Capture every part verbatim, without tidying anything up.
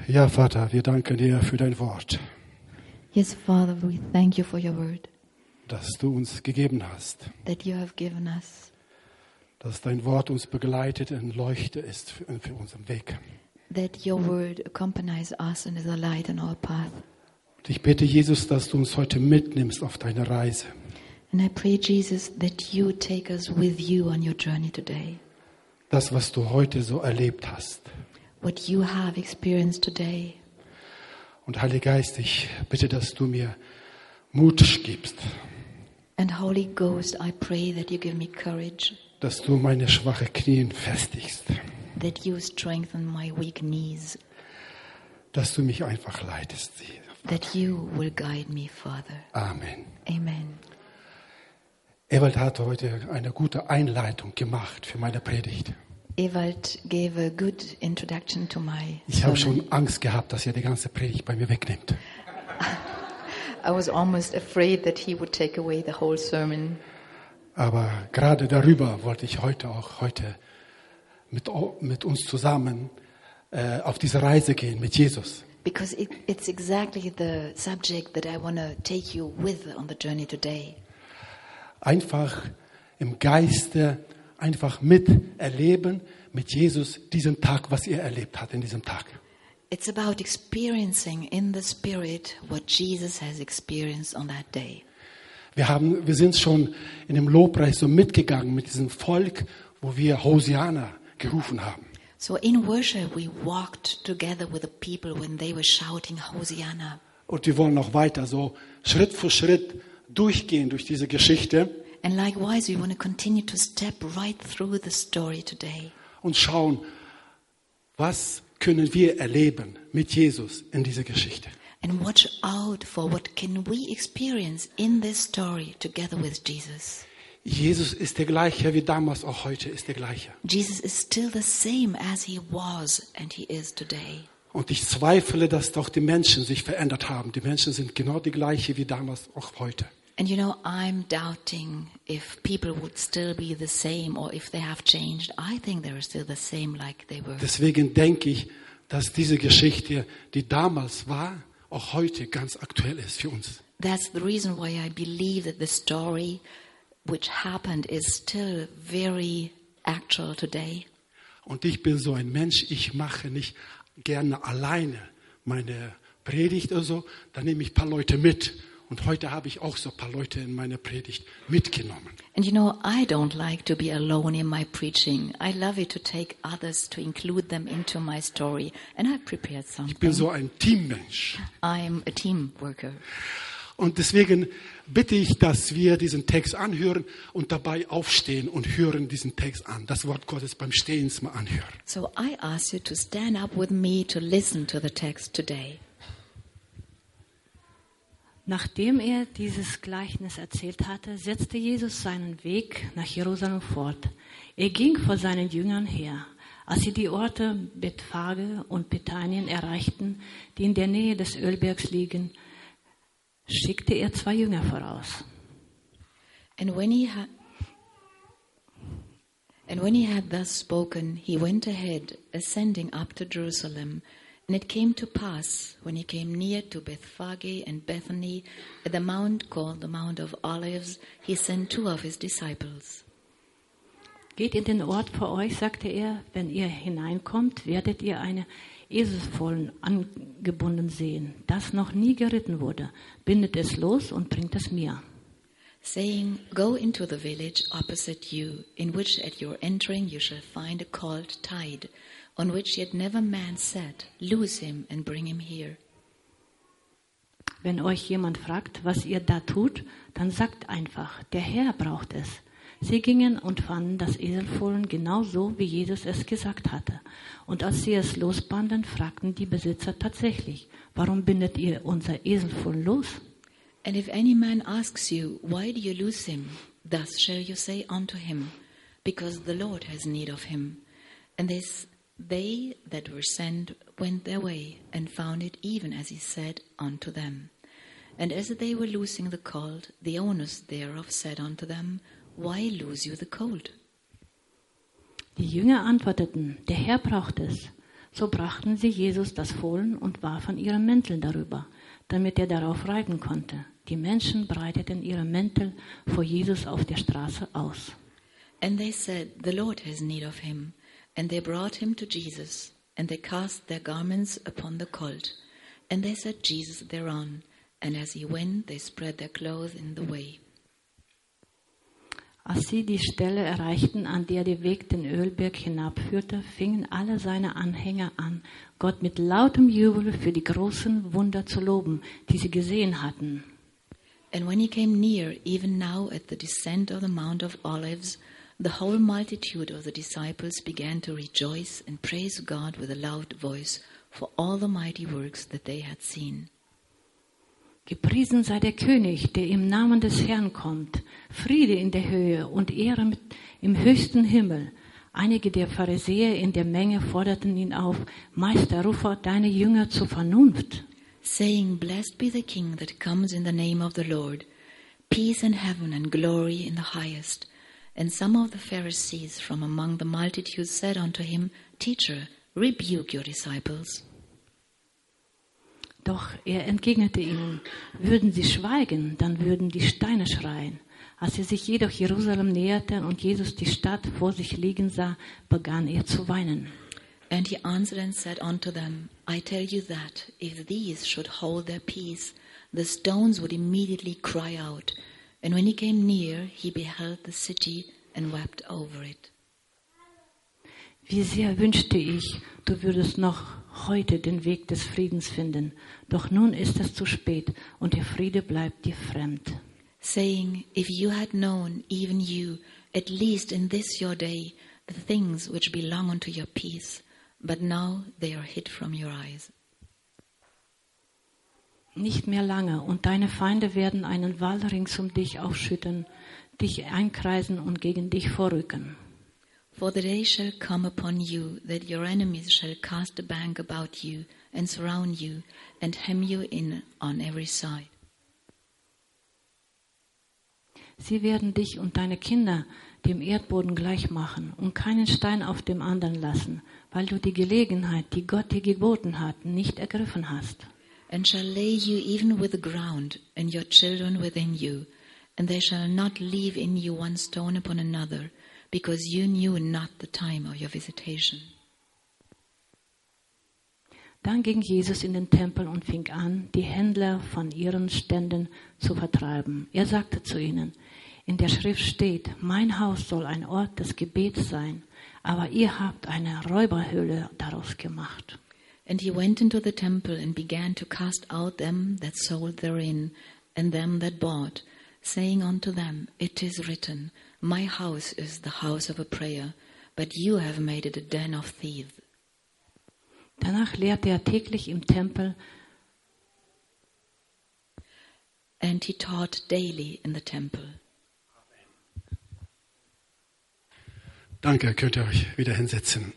Ja, Vater, wir danken dir für dein Wort, Yes, Father, we thank you for your word das du uns gegeben hast, that you have given us, dass dein Wort uns begleitet und Leuchte ist für, für unseren Weg. that your word accompanies us and is a light on our path. Und ich bitte, Jesus, dass du uns heute mitnimmst auf deine Reise. And I pray, Jesus, that you take us with you on your journey today. Das, was du heute so erlebt hast. What you have experienced today. Und Heiliger Geist, ich bitte, dass du mir Mut gibst, And Holy Ghost, I pray that you give me courage, dass du meine schwache Knien festigst, that you strengthen my weak knees, dass du mich einfach leitest. that you will guide me, Father. Amen. Amen. Ewald hat heute eine gute Einleitung gemacht für meine Predigt. Ewald gave a good introduction to my Ich habe sermon. schon Angst gehabt, dass er die ganze Predigt bei mir wegnimmt. I was almost afraid that he would take away the whole sermon. Aber gerade darüber wollte ich heute auch heute mit, mit uns zusammen äh, auf diese Reise gehen mit Jesus. Because it, it's exactly the subject that I want to take you with on the journey today. Einfach im Geiste, einfach miterleben mit Jesus diesen Tag, was er erlebt hat in diesem Tag. It's about experiencing in the Spirit what Jesus has experienced on that day. Wir haben, wir sind schon in dem Lobpreis so mitgegangen mit diesem Volk, wo wir Hosiana gerufen haben. So in worship we walked together with the people when they were shouting Hosianna. Und wir wollen noch weiter so Schritt für Schritt durchgehen durch diese Geschichte And likewise we want to continue to step right through the story today. und schauen, was können wir erleben mit Jesus in dieser Geschichte. And watch out for what can we experience in this story together with Jesus. Jesus ist der gleiche wie damals, auch heute ist der gleiche. Jesus is still the same as he was and he is today. Und ich zweifle, dass doch die Menschen sich verändert haben. Die Menschen sind genau die gleiche wie damals, auch heute. And you know, I'm doubting if people would still be the same or if they have changed. I think they're still the same like they were. Deswegen denke ich, dass diese Geschichte, die damals war, auch heute ganz aktuell ist für uns. That's the reason why I believe that the story which happened is still very actual today. Und ich bin so ein Mensch, ich mache nicht gerne alleine meine Predigt oder so, dann nehme ich ein paar Leute mit. Und heute habe ich auch so ein paar Leute in meine Predigt mitgenommen. And you know, I don't like to be alone in my preaching. I love it to take others, to include them into my story. And I've prepared Ich bin something. so ein Teammensch. I'm a team worker. Und deswegen bitte ich, dass wir diesen Text anhören und dabei aufstehen und hören diesen Text an. Das Wort Gottes beim Stehen mal anhören. So I ask you to stand up with me to listen to the text today. Nachdem er dieses Gleichnis erzählt hatte, setzte Jesus seinen Weg nach Jerusalem fort. Er ging vor seinen Jüngern her. Als sie die Orte Bethphage und Bethanien erreichten, die in der Nähe des Ölbergs liegen, schickte er zwei Jünger voraus. And when he had and when he had thus spoken, he went ahead, ascending up to Jerusalem. And it came to pass, when he came near to Bethphage and Bethany, at the mount called the Mount of Olives, he sent two of his disciples. Geht in den Ort vor euch, sagte er, wenn ihr hineinkommt, werdet ihr eine Eselsfohlen angebunden sehen, das noch nie geritten wurde. Bindet es los und bringt es mir. Saying, go into the village opposite you, in which at your entering you shall find a colt tied, on which yet never man sat. Loose him and bring him here. Wenn euch jemand fragt, was ihr da tut, dann sagt einfach, der Herr braucht es. Sie gingen und fanden das Eselfohlen genau so, wie Jesus es gesagt hatte. Und als sie es losbanden, fragten die Besitzer tatsächlich, warum bindet ihr unser Eselfohlen los? And if any man asks you, why do you loose him? Thus shall you say unto him, because the Lord has need of him. And this, they that were sent went their way, and found it even as he said unto them. And as they were loosing the colt, the owners thereof said unto them, why loose you the colt? Die Jünger antworteten, der Herr braucht es. So brachten sie Jesus das Fohlen und warfen ihre Mäntel darüber, damit er darauf reiten konnte. Die Menschen breiteten ihre Mäntel vor Jesus auf der Straße aus. And they said, "The Lord has need of him." And they brought him to Jesus, and they cast their garments upon the colt. And they set Jesus thereon, and as he went, they spread their clothes in the way. Als sie die Stelle erreichten, an der der Weg den Ölberg hinabführte, fingen alle seine Anhänger an, Gott mit lautem Jubel für die großen Wunder zu loben, die sie gesehen hatten. And when he came near, even now at the descent of the Mount of Olives, the whole multitude of the disciples began to rejoice and praise God with a loud voice for all the mighty works that they had seen. Gepriesen sei der König, der im Namen des Herrn kommt. Friede in der Höhe und Ehre mit, im höchsten Himmel. Einige der Pharisäer in der Menge forderten ihn auf, Meister, rufe deine Jünger zur Vernunft. Saying, "Blessed be the King that comes in the name of the Lord. Peace in heaven and glory in the highest." And some of the Pharisees from among the multitude said unto him, "Teacher, rebuke your disciples." Doch er entgegnete ihnen, würden sie schweigen, dann würden die Steine schreien. Als sie sich jedoch Jerusalem näherten und Jesus die Stadt vor sich liegen sah, begann er zu weinen. And he answered and said unto them, "I tell you that, if these should hold their peace, the stones would immediately cry out. And when he came near, he beheld the city and wept over it." Wie sehr wünschte ich, du würdest noch heute den Weg des Friedens finden. Doch nun ist es zu spät und der Friede bleibt dir fremd. Saying, "If you had known, even you, at least in this your day, the things which belong unto your peace, but now they are hid from your eyes." Nicht mehr lange, und deine Feinde werden einen Wall rings um dich aufschütten, dich einkreisen und gegen dich vorrücken. For the day shall come upon you that your enemies shall cast a bank about you and surround you and hem you in on every side. Sie werden dich und deine Kinder dem Erdboden gleich machen und keinen Stein auf dem anderen lassen, weil du die Gelegenheit, die Gott dir geboten hat, nicht ergriffen hast. And shall lay you even with the ground, and your children within you, and they shall not leave in you one stone upon another, because you knew not the time of your visitation. Dann ging Jesus in den Tempel und fing an, die Händler von ihren Ständen zu vertreiben. Er sagte zu ihnen, in der Schrift steht, mein Haus soll ein Ort des Gebets sein, aber ihr habt eine Räuberhöhle daraus gemacht. And he went into the temple and began to cast out them that sold therein, and them that bought, saying unto them, It is written, My house is the house of a prayer, but you have made it a den of thieves. Danach lehrte er täglich im Tempel. And he taught daily in the temple. Danke, könnt ihr euch wieder hinsetzen.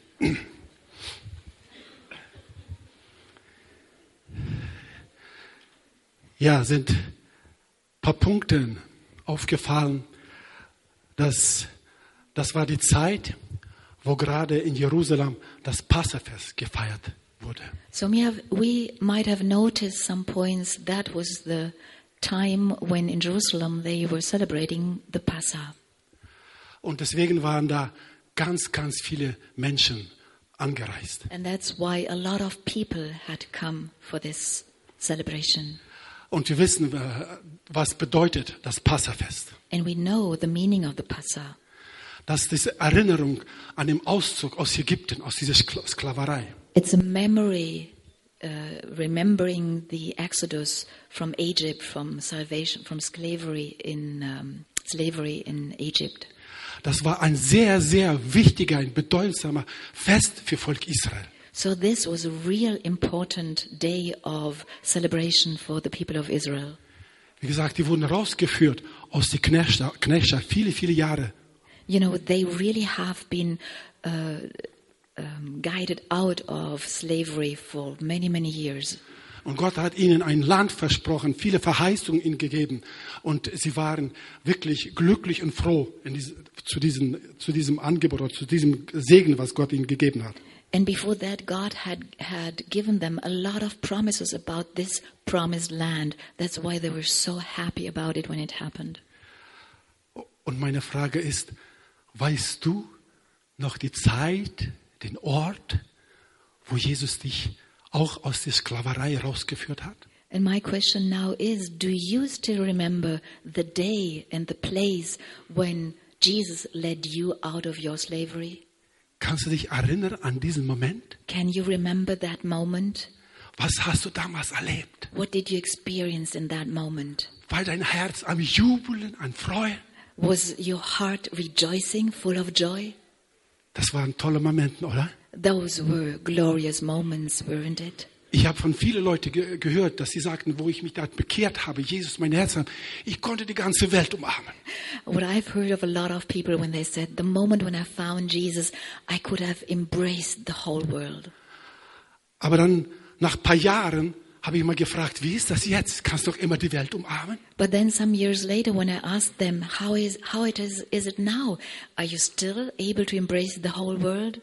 Ja, sind ein paar Punkte aufgefallen, dass das war die Zeit, wo gerade in Jerusalem das Passafest gefeiert wurde. So we, have, we might have noticed some points. That was the time when in Jerusalem they were celebrating the Passah. Und deswegen waren da ganz, ganz viele Menschen angereist. And that's why a lot of people had come for this celebration. Und wir wissen, was bedeutet das Passafest. And we know the meaning of the Passah. Das ist diese Erinnerung an den Auszug aus Ägypten, aus dieser Sklaverei. It's a memory, uh, remembering the Exodus from Egypt, from salvation, from slavery in um, slavery in Egypt. Das war ein sehr, sehr wichtiger, ein bedeutsamer Fest für Volk Israel. So this was a real important day of celebration for the people of Israel. Wie gesagt, die wurden rausgeführt aus der Knechtschaft viele, viele Jahre. You know, they really have been uh, um, guided out of slavery for many, many years. Und Gott hat ihnen ein Land versprochen, viele Verheißungen ihnen gegeben. Und sie waren wirklich glücklich und froh in diese, zu, diesem, zu diesem Angebot oder zu diesem Segen, was Gott ihnen gegeben hat. And before that, God had, had given them a lot of promises about this promised land. That's why they were so happy about it when it happened. Und meine Frage ist, weißt du noch die Zeit, den Ort, wo Jesus dich auch aus der Sklaverei rausgeführt hat? And my question now is, do you still remember the day and the place when Jesus led you out of your slavery? Kannst du dich erinnern an diesen Moment? Can you remember that moment? Was hast du damals erlebt? What did you experience in that moment? War dein Herz am Jubeln, am Freuen? Was your heart rejoicing, full of joy? Das waren tolle Momente, oder? Those were glorious moments, weren't it? Ich habe von vielen Leuten ge- gehört, dass sie sagten, wo ich mich da bekehrt habe, Jesus mein Herz, ich konnte die ganze Welt umarmen. What I've heard of a lot of people when they said, the moment when I found Jesus, I could have embraced the whole world. Aber dann, nach ein paar Jahren, habe ich mal gefragt, wie ist das jetzt? Kannst du doch immer die Welt umarmen? But then some years later, when I asked them, how is how it is is it now? Are you still able to embrace the whole world?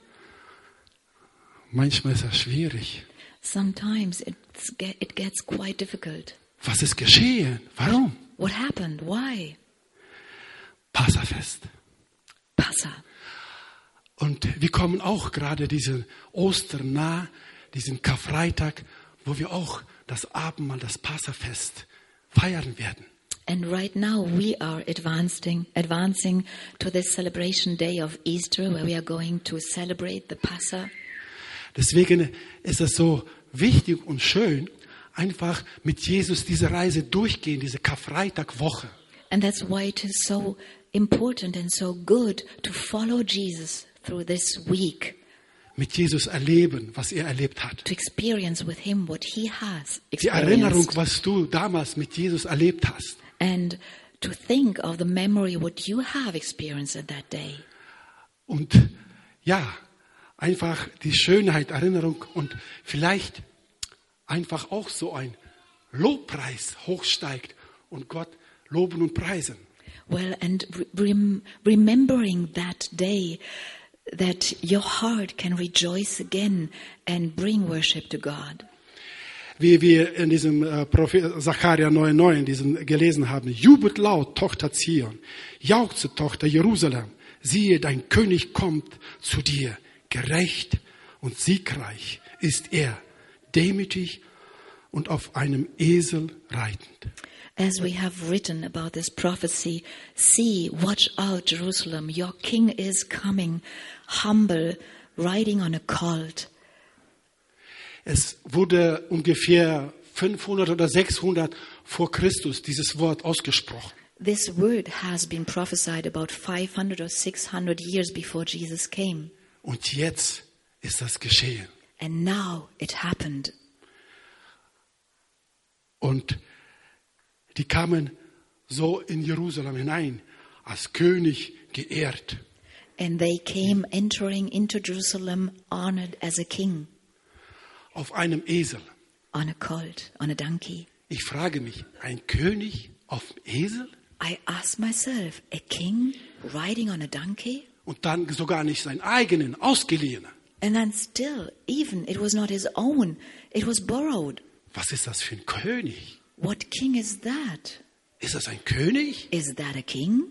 Manchmal ist das schwierig. Sometimes it's, ge- it gets quite difficult. Was ist geschehen? Warum? What happened? Why? Passafest. Passa. Und wir kommen auch gerade diesen Ostern nah, diesen Karfreitag, wo wir auch das Abendmahl, das Passafest feiern werden. And right now we are advancing, advancing to this celebration day of Easter, where we are going to celebrate the Passa. Deswegen ist es so wichtig und schön, einfach mit Jesus diese Reise durchgehen, diese Karfreitagwoche. And that's why it is so important and so good to follow Jesus through this week, Mit Jesus erleben, was er erlebt hat. to experience with him what he has Die Erinnerung, experienced, was du damals mit Jesus erlebt hast. and to think of the memory what you have experienced at that day. Und ja, einfach die Schönheit, Erinnerung und vielleicht einfach auch so ein Lobpreis hochsteigt und Gott loben und preisen. Well, and rem- remembering that day, that your heart can rejoice again and bring worship to God. Wie wir in diesem äh, Prophet Sacharja neun neun diesen gelesen haben. Jubelt laut, Tochter Zion. Jauchze, Tochter Jerusalem. Siehe, dein König kommt zu dir. Gerecht und siegreich ist er. Demütig und auf einem Esel reitend. As we have written about this prophecy, see, watch out, Jerusalem, your king is coming, humble, riding on a colt. Es wurde ungefähr fünfhundert oder sechshundert vor Christus dieses Wort ausgesprochen. This word has been prophesied about five hundred or six hundred years before Jesus came. Und jetzt ist das geschehen. And now it happened. Und die kamen so in Jerusalem hinein, als König geehrt. And they came entering into Jerusalem honored as a king, Auf einem Esel. on a colt, on a donkey. Ich frage mich, ein König auf dem Esel? I asked myself, a king riding on a donkey? Und dann sogar nicht seinen eigenen, ausgeliehenen. And then still, even it was not his own, it was borrowed. Was ist das für ein König? What king is that? Ist das ein König? Is that a king?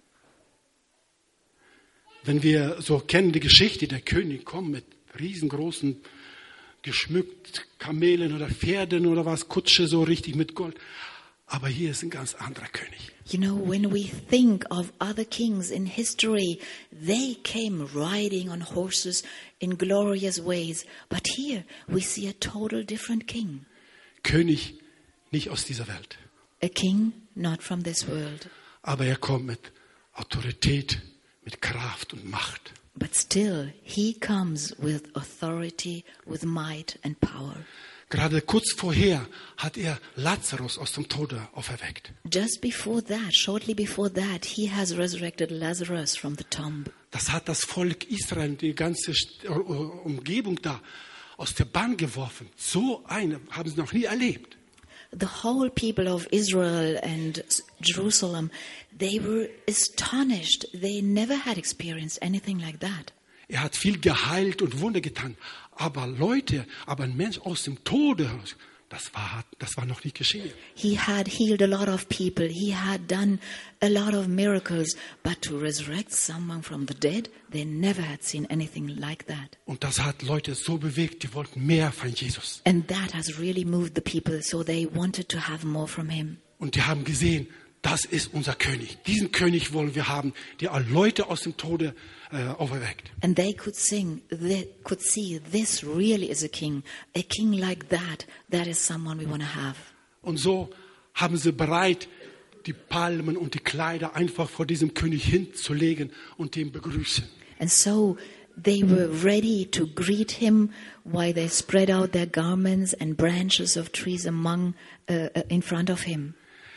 Wenn wir so kennen die Geschichte, der König kommt mit riesengroßen, geschmückt Kamelen oder Pferden oder was, Kutsche so richtig mit Gold. Aber hier ist ein ganz anderer König. You know, when we think of other kings in history, they came riding on horses in glorious ways. But here we see a total different king. König nicht aus dieser Welt. A king not from this world. Aber er kommt mit Autorität, mit Kraft und Macht. But still, he comes with authority, with might and power. Gerade kurz vorher hat er Lazarus aus dem Tode auferweckt. Just before that, shortly before that, he has resurrected Lazarus from the tomb. Das hat das Volk Israel, die ganze Umgebung da, aus der Bahn geworfen. So eine haben sie noch nie erlebt. The whole people of Israel and Jerusalem, they were astonished. They never had experienced anything like that. Er hat viel geheilt und Wunder getan. Aber Leute, aber ein Mensch aus dem Tode, das war, das war noch nicht geschehen. He had healed a lot of people. He had done a lot of miracles. But to resurrect someone from the dead, they never had seen anything like that. Und das hat Leute so bewegt, die wollten mehr von Jesus. And that has really moved the people, so they wanted to have more from him. Und die haben gesehen, das ist unser König. Diesen König wollen wir haben, der alle Leute aus dem Tode äh, auferweckt. And they could sing, they could see, this really is a king. A king like that, that is someone we want to have. Und so haben sie bereit, die Palmen und die Kleider einfach vor diesem König hinzulegen und ihn begrüßen. And so they were ready to greet him while they spread out their garments and branches of trees among, uh, in front of him.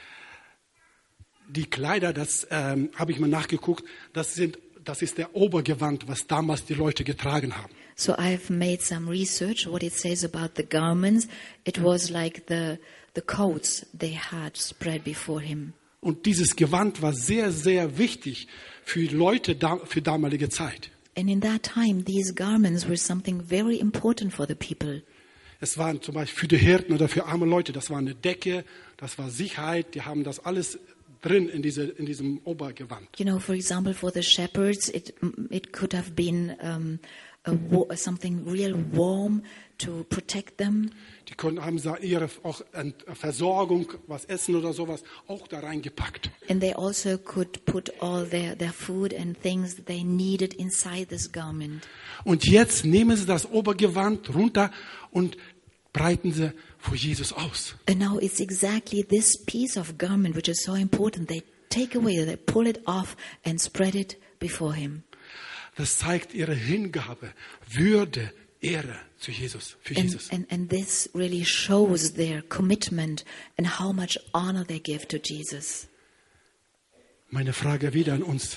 Die Kleider, das ähm, habe ich mal nachgeguckt, das sind, das ist der Obergewand, was damals die Leute getragen haben. So I've made some research what it says about the garments. It was like the the coats they had spread before him. Und dieses Gewand war sehr, sehr wichtig für die Leute da, für damalige Zeit. And in that time, these garments were something very important for the people. Es waren zum Beispiel für die Hirten oder für arme Leute, das war eine Decke, das war Sicherheit, die haben das alles drin in, diese, in diesem Obergewand. You know, for example, for the shepherds, it it could have been um, a, something real warm to protect them. Die konnten, haben ihre auch Versorgung, was essen oder sowas, auch da reingepackt. And they also could put all their, their food and things that they needed inside this garment. Und jetzt nehmen sie das Obergewand runter und breiten sie vor Jesus aus. And now it's exactly this piece of garment which is so important. They take away, they pull it off and spread it before him. Das zeigt ihre Hingabe, Würde, Ehre zu Jesus, für And, Jesus. and, and this really shows their commitment and how much honor they give to Jesus. Meine Frage wieder an uns.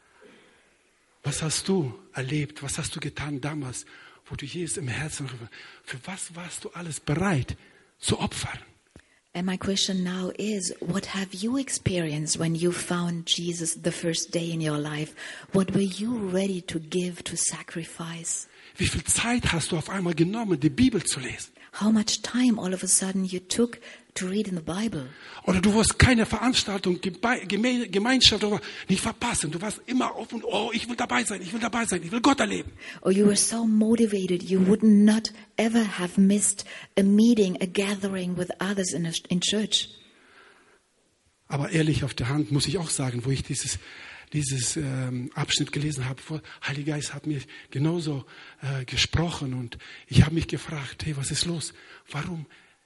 Was hast du erlebt? Was hast du getan damals, wo du Jesus im Herzen, für was warst du alles bereit zu opfern? And my question now is, what have you experienced when you found Jesus the first day in your life? What were you ready to give, to sacrifice? Wie viel Zeit hast du auf einmal genommen, die Bibel zu lesen? How much time all of a sudden you took to read in the Bible? Oder du wirst keine Veranstaltung, Geme- Gemeinschaft oder nicht verpassen. Du warst immer auf und oh, ich will dabei sein, ich will dabei sein, ich will Gott erleben. Or you were so motivated you would not ever have missed a meeting, a gathering with others in, a, in church. Aber ehrlich auf der Hand muss ich auch sagen, wo ich dieses, dieses ähm, Abschnitt gelesen habe, der Heilige Geist hat mir genauso äh, gesprochen und ich habe mich gefragt, hey, was ist los? Warum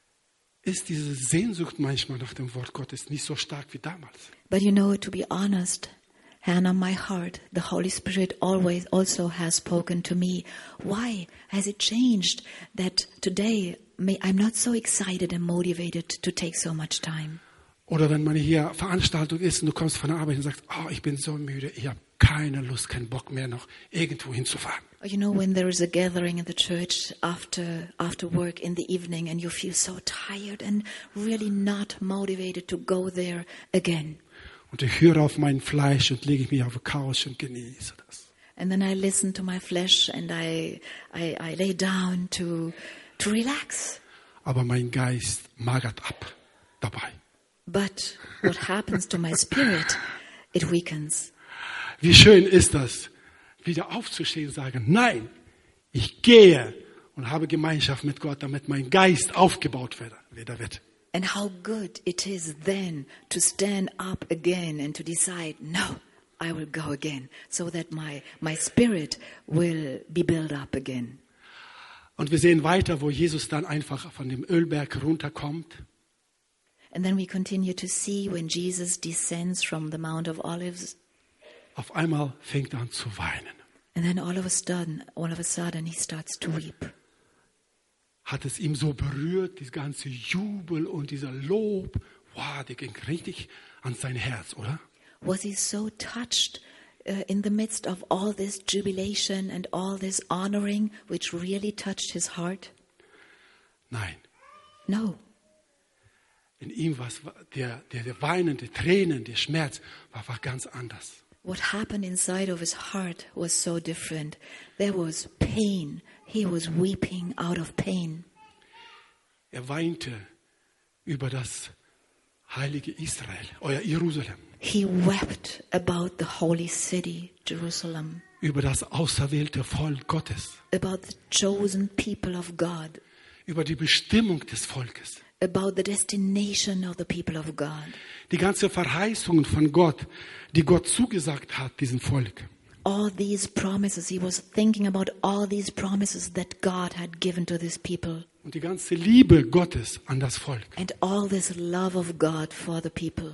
ist diese Sehnsucht manchmal nach dem Wort Gottes nicht so stark wie damals? But you know, to be honest, Hannah, my heart, the Holy Spirit always also has spoken to me. Why has it changed that today may, I'm not so excited and motivated to take so much time? Oder wenn man hier Veranstaltung ist und du kommst von der Arbeit und sagst, oh, ich bin so müde, ich habe keine Lust, keinen Bock mehr noch irgendwo hinzufahren. Or you know, when there is a gathering in the church after after work in the evening and you feel so tired and really not motivated to go there again. Und ich höre auf mein Fleisch und lege mich auf die Couch und genieße das. And then I listen to my flesh and I I, I lay down to to relax. Aber mein Geist magert ab dabei. But what happens to my spirit? It weakens. Wie schön ist das, wieder aufzustehen und sagen, nein, ich gehe und habe Gemeinschaft mit Gott, damit mein Geist aufgebaut wird. Wieder wird. And how good it is then to stand up again and to decide, no, I will go again, so that my, my spirit will be built up again. Und wir sehen weiter, wo Jesus dann einfach von dem Ölberg runterkommt. And then we continue to see when Jesus descends from the Mount of Olives. Auf einmal fängt er an zu weinen. And then all of a sudden, all of a sudden he starts to weep. Hat es ihm so berührt, das ganze Jubel und dieser Lob. Wow, der ging richtig an sein Herz, oder? Was he so touched uh, in the midst of all this jubilation and all this honoring, which really touched his heart? Nein. No. In ihm war der, der, der weinende Tränen, der Schmerz war, war ganz anders. What happened inside of his heart was so different. There was pain. He was weeping out of pain. Er weinte über das heilige Israel, euer Jerusalem. He wept about the holy city, Jerusalem, Über das auserwählte Volk Gottes. about the chosen people of God, Über die Bestimmung des Volkes. about the destination of the people of God. Die ganze Verheißungen von Gott, die Gott zugesagt hat, diesem Volk. All these promises, he was thinking about all these promises that God had given to these people. Und die ganze Liebe Gottes an das Volk. And all this love of God for the people.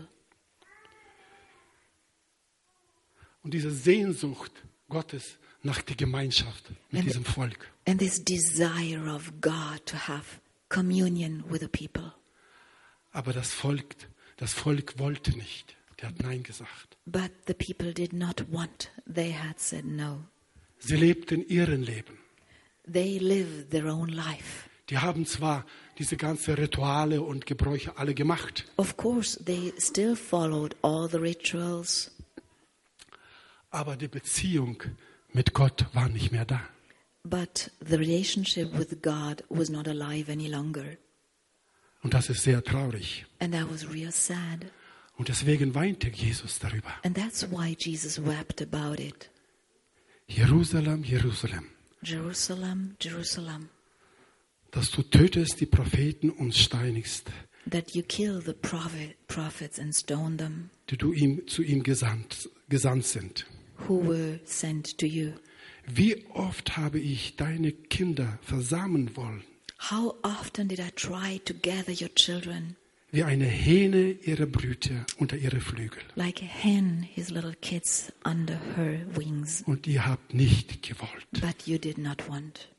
Und diese Sehnsucht Gottes nach der Gemeinschaft mit And- diesem Volk. And this desire of God to have communion with the people. Aber das Volk, das Volk wollte nicht. Der hat Nein gesagt. But the people did not want. They had said no. Sie lebten ihren Leben. They lived their own life. Die haben zwar diese ganzen Rituale und Gebräuche alle gemacht, Of course, they still followed all the rituals, aber die Beziehung mit Gott war nicht mehr da. but the relationship with God was not alive any longer. Und das ist sehr traurig. And that was real sad. Und deswegen weinte Jesus darüber. And that's why Jesus wept about it. Jerusalem, Jerusalem, Jerusalem, Jerusalem, dass du tötest die Propheten und steinigst, that you kill the prophet, prophets and stone them die du ihm, zu ihm gesandt, gesandt sind. who were sent to you. Wie oft habe ich deine Kinder versammeln wollen, How often did I try to gather your children, wie eine Hähne ihre Brüter unter ihre Flügel. like a hen his little kids under her wings, Und ihr habt nicht gewollt. but you did not want.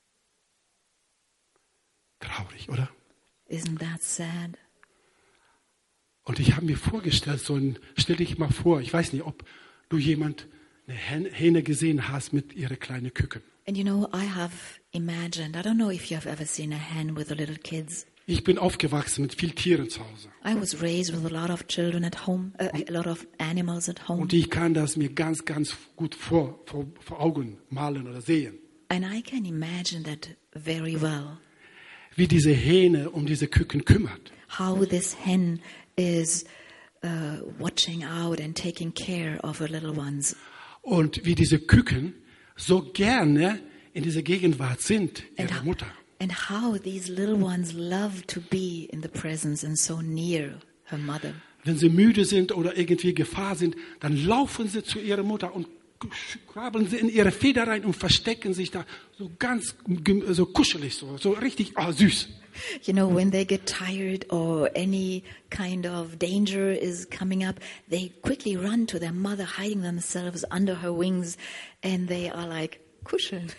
Traurig, oder? Isn't that sad? Und ich habe mir vorgestellt, so ein, stell dich mal vor, ich weiß nicht, ob du jemand eine Hen- Hähne gesehen hast mit ihren kleinen Küken. And you know, I have imagined, I don't know if you have ever seen a hen with the little kids. Ich bin aufgewachsen mit vielen Tieren zu Hause. I was raised with a lot of children at home, uh, a lot of animals at home. Und ich kann das mir ganz, ganz gut vor, vor, vor Augen malen oder sehen. And I can imagine that very well. Wie diese Hähne um diese Küken kümmert. How this hen is uh, watching out and taking care of her little ones. Und wie diese Küken so gerne in dieser Gegenwart sind, And ihrer how, Mutter. and how these little ones love to be in the presence and so near her mother. Wenn sie müde sind oder irgendwie Gefahr sind, dann laufen sie zu ihrer Mutter und krabbeln sie in ihre Feder rein und verstecken sich da so ganz gem- so kuschelig, so, so richtig ah, süß. You know, when they get tired or any kind of danger is coming up, they quickly run to their mother, hiding themselves under her wings, and they are like, kuscheln.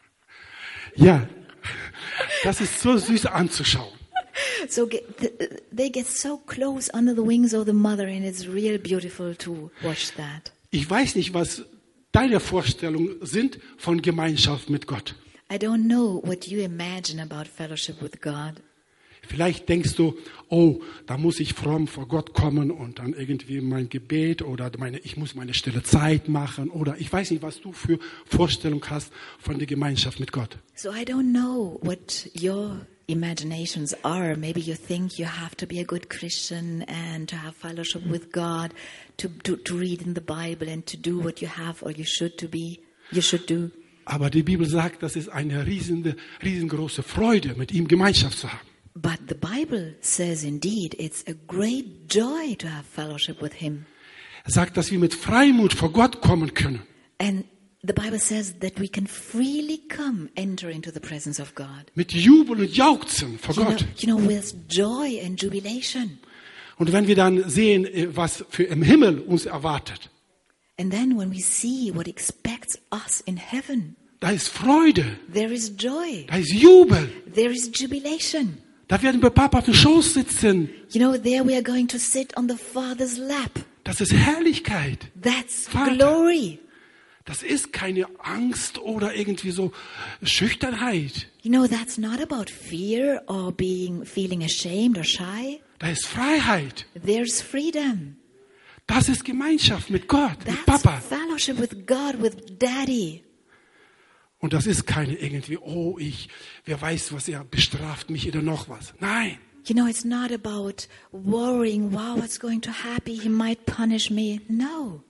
Ja, das ist so süß anzuschauen. So get, th- they get so close under the wings of the mother, and it's real beautiful to watch that. Ich weiß nicht, was deine Vorstellungen sind von Gemeinschaft mit Gott. I don't know what you imagine about fellowship with God. Vielleicht denkst du, oh, da muss ich fromm vor Gott kommen und dann irgendwie mein Gebet oder meine, ich muss meine stille Zeit machen oder ich weiß nicht, was du für Vorstellung hast von der Gemeinschaft mit Gott. So I don't know what your imaginations are. Maybe you think you have to be a good Christian and to have fellowship with God, to, to, to read in the Bible and to do what you have or you should to be, you should do. Aber die Bibel sagt, das ist eine riesende, riesengroße Freude, mit ihm Gemeinschaft zu haben. But the Bible says indeed it's a great joy to have fellowship with Him. Er sagt, dass wir mit Freimut vor Gott kommen können. And the Bible says that we can freely come, enter into the presence of God. Mit Jubel und Jauchzen vor You know, Gott. you know, with joy and jubilation. Und wenn wir dann sehen, was für im Himmel uns erwartet, And then when we see what expects us in heaven, da ist Freude, there is joy, da ist Jubel. there is jubilation. Da werden wir Papa auf dem Schoß sitzen. You know, there we are going to sit on the Father's lap. Das ist Herrlichkeit. That's Vater. glory. Das ist keine Angst oder irgendwie so Schüchternheit. You know, that's not about fear or being feeling ashamed or shy. Da ist Freiheit. There's freedom. Das ist Gemeinschaft mit Gott, mit That's Papa. fellowship with God, with Daddy. Und das ist keine irgendwie, oh, ich, wer weiß, was er bestraft mich oder noch was. Nein. You know, it's not about worrying, wow, what's going to happen? He might punish me. No.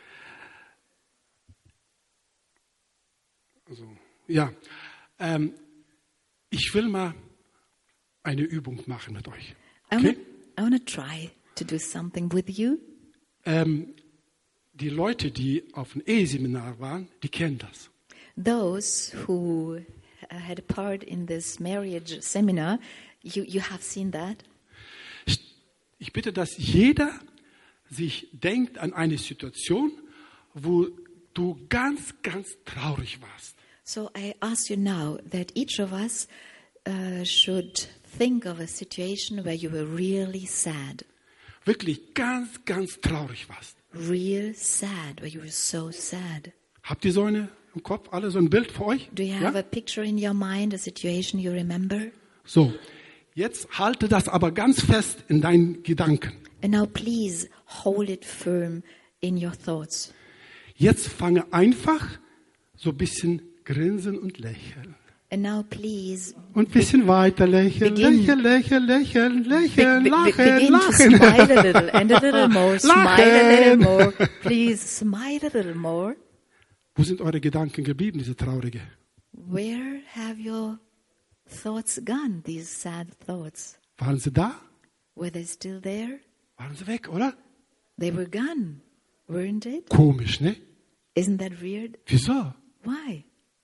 Also, ja, ähm, ich will mal eine Übung machen mit euch. I Okay? want to try to do something with you. Ähm, die Leute, die auf dem Eheseminar waren, die kennen das. Those who uh, had a part in this marriage seminar, you, you have seen that. Ich, ich bitte, dass jeder sich denkt an eine Situation, wo du ganz, ganz traurig warst. So I ask you now that each of us uh, should think of a situation where you were really sad. Wirklich ganz, ganz traurig warst. Real sad, where you were so sad. Habt ihr so eine im Kopf, alle so ein Bild für euch? Do you have Ja? a picture in your mind, a situation you remember? So, jetzt halte das aber ganz fest in deinen Gedanken. And now please hold it firm in your thoughts. Jetzt fange einfach so ein bisschen grinsen und lächeln. And now please Und ein bisschen weiter lächeln, Begin. lächeln, lächeln, lächeln, be- lächeln, be- be- lachen, begin to lachen. smile a little and a little more. Smile a little Lachen. more. Please smile a little more. Wo sind eure Gedanken geblieben, diese traurige? Where have your thoughts gone, these sad thoughts? Waren sie da? Were they still there? Waren sie weg, oder? They were gone, weren't it? Komisch, ne? Isn't that weird? Wieso? Why?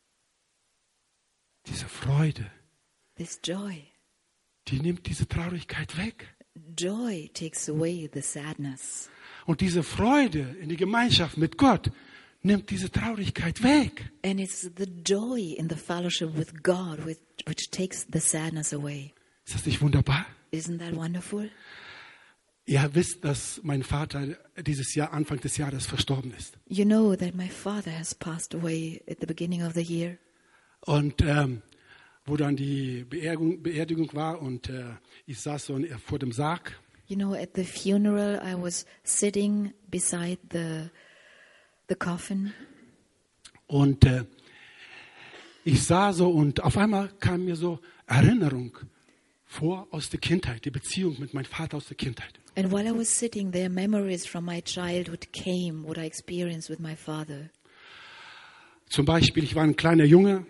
Diese Freude, This joy. die nimmt diese Traurigkeit weg. Joy takes away the sadness. Und diese Freude in die Gemeinschaft mit Gott nimmt diese Traurigkeit weg. And it's the joy in the fellowship with God which, which takes the sadness away. Ist das nicht wunderbar? Isn't that wonderful? Ihr wisst, dass mein Vater dieses Jahr, Anfang des Jahres, verstorben ist. You know that my father has passed away at the beginning of the year. Und ähm, wo dann die Beerdigung, Beerdigung war und äh, ich saß so vor dem Sarg You know, at the funeral, I was sitting beside the the coffin, und äh, ich sah so und auf einmal kam mir so Erinnerung vor aus der Kindheit, die Beziehung mit meinem Vater aus der Kindheit. and while I was sitting there, memories from my childhood came, what I experienced with my father. Zum Beispiel, ich war ein kleiner Junge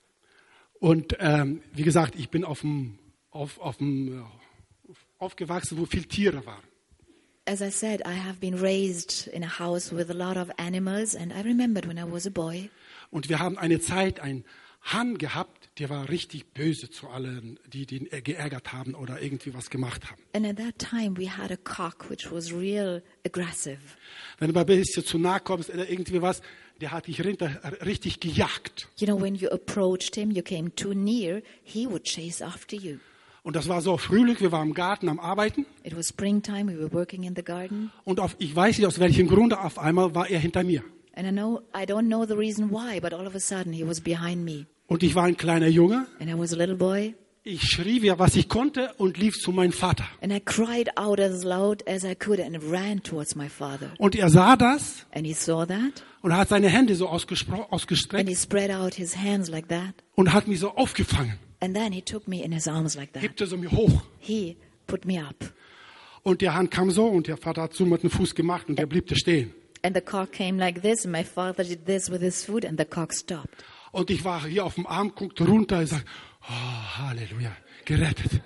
und ähm, wie gesagt, ich bin auf dem, auf, auf dem, äh, aufgewachsen, wo viele Tiere waren. As I said, I have been raised in a house with a lot of animals, and I remembered when I was a boy. Und wir haben eine Zeit einen Hahn gehabt, der war richtig böse zu allen, die den geärgert haben oder irgendwie was gemacht haben. And at that time, we had a cock which was real aggressive. Wenn du mal ein bisschen zu nahe kommst oder irgendwie was, der hat dich richtig gejagt. You know, when you approached him, you came too near, he would chase after you. Und das war so Frühling, wir waren im Garten am Arbeiten. It was springtime, we were working in the garden. Und auf, ich weiß nicht, aus welchem Grunde, auf einmal war er hinter mir. And I know, I don't know the reason why, but all of a sudden he was behind me. Und ich war ein kleiner Junge. And I was a little boy. Ich schrie, wie was ich konnte und lief zu meinem Vater. And I cried out as loud as I could and ran towards my father. Und er sah das And he saw that. und hat seine Hände so And ausgestreckt he spread out his hands like that. und hat mich so aufgefangen. And then he took me in his arms like that. Hebte so mir hoch. He put me up. Und der Hand kam so und der Vater hat so mit dem Fuß gemacht und er blieb da stehen. And the cock came like this, and my father did this with his foot, and the cock stopped. Und ich war hier auf dem Arm, guckte runter und sagte, oh, Halleluja, gerettet.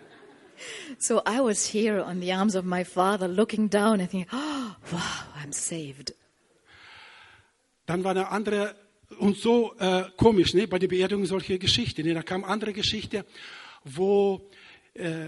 So I was here on the arms of my father, looking down and thinking, oh, wow, I'm saved. Dann war eine andere, und so äh, komisch, ne, bei der Beerdigung solche Geschichte. Ne, da kam andere Geschichte, wo äh,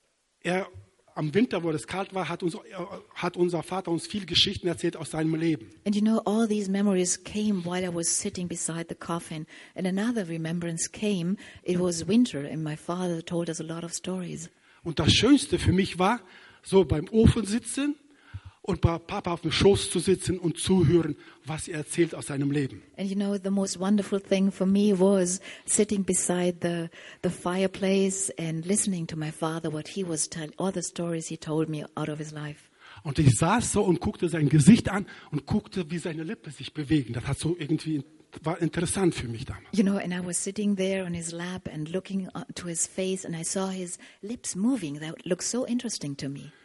er am Winter, wo es kalt war, hat, uns, hat unser Vater uns viele Geschichten erzählt aus seinem Leben. And you know, all these memories came while I was sitting beside the coffin. And another remembrance came. It was winter, and my father told us a lot of stories. Und das Schönste für mich war, so beim Ofen sitzen und bei Papa auf dem Schoß zu sitzen und zuhören, was er erzählt aus seinem Leben. And you know, the most wonderful thing for me was sitting beside the, the fireplace and listening to my father, what he was telling, all the stories he told me out of his life. Und ich saß so und guckte sein Gesicht an und guckte, wie seine Lippen sich bewegen. Das hat so irgendwie, war interessant für mich damals. You know, and I was sitting there on his lap and looking uh, to his face, and I saw his lips moving. That looked so interesting to me.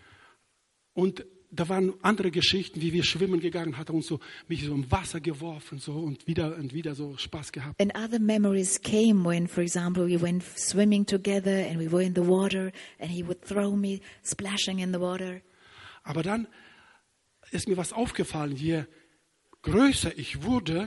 Und da waren andere Geschichten, wie wir schwimmen gegangen, hat er uns so, mich so im Wasser geworfen so und wieder und wieder so Spaß gehabt. And other memories came when, for example, we went swimming together and we were in the water, and he would throw me splashing in the water. Aber dann ist mir was aufgefallen, je größer ich wurde,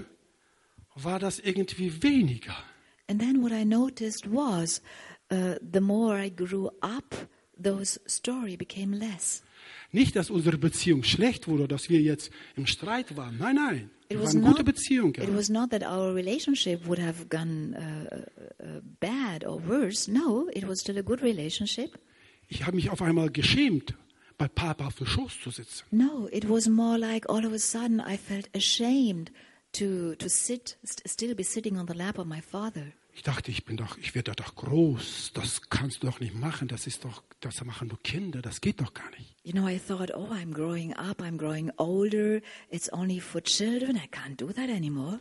war das irgendwie weniger. And then what I noticed was, uh, the more I grew up, those story became less. Nicht, dass unsere Beziehung schlecht wurde, dass wir jetzt im Streit waren. Nein, nein. It Wir was waren gute not, Beziehung. it was not that our relationship would have gone uh, uh, bad or worse. No, it was still a good relationship. Ich habe mich auf einmal geschämt, bei Papa auf dem Schoß zu sitzen. No, it was more like all of a sudden I felt ashamed to to sit, st- still be sitting on the lap of my father. Ich dachte, ich bin doch, ich werde doch groß. Das kannst du doch nicht machen. Das ist doch, das machen nur Kinder. Das geht doch gar nicht. You know, I thought, oh, I'm growing up, I'm growing older. It's only for children. I can't do that anymore.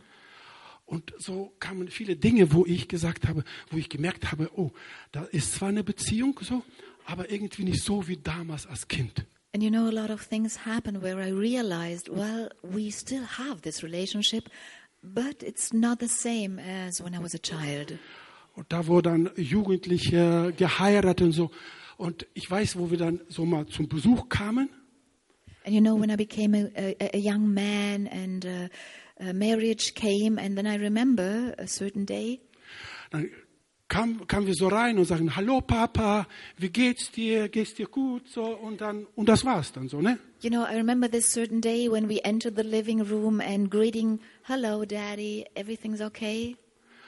Und so kamen viele Dinge, wo ich gesagt habe, wo ich gemerkt habe, oh, da ist zwar eine Beziehung so, aber irgendwie nicht so wie damals als Kind. And you know, a lot of things happened where I realized, well, we still have this relationship, but it's not the same as when I was a child. Und da wurden dann Jugendliche geheiratet und so. Und ich weiß, wo wir dann so mal zum Besuch kamen. And you know, when I became a, a, a young man and uh, a marriage came, and then I remember a certain day, Dann kamen kam wir so rein und sagen, hallo Papa, wie geht's dir, geht's dir gut? So, und, dann, und das war's dann so, ne? you know, I remember this certain day when we entered the living room and greeting, hello, Daddy, everything's okay?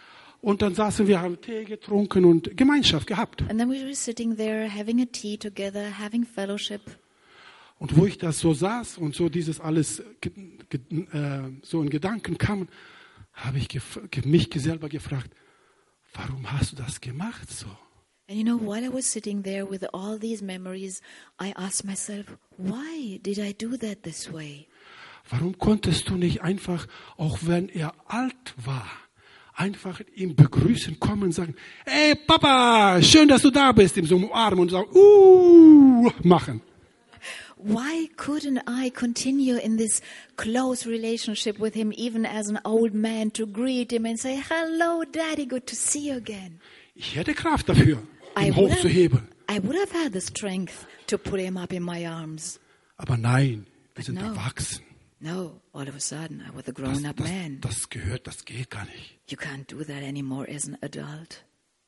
Und dann saßen wir, haben Tee getrunken und Gemeinschaft gehabt. And then we were sitting there having a tea together, having fellowship. Und wo ich das so saß und so dieses alles ge, ge, äh, so in Gedanken kam, habe ich gef- mich selber gefragt, warum hast du das gemacht so? And you know, while I was sitting there with all these memories, I asked myself, why did I do that this way? Warum konntest du nicht einfach, auch wenn er alt war, einfach ihn begrüßen, kommen und sagen, hey Papa, schön, dass du da bist, ihm so umarmen und sagen, uh, machen. Why couldn't I continue in this close relationship with him, even as an old man, to greet him and say, hello, Daddy, good to see you again? Ich hätte Kraft dafür, I ihn would, hochzuheben. have, I would have had the strength to put him up in my arms. Aber nein, wir sind no. erwachsen. No, all of a sudden, I was a Das, grown-up das, man. das gehört, das geht gar nicht. You can't do that anymore as an adult.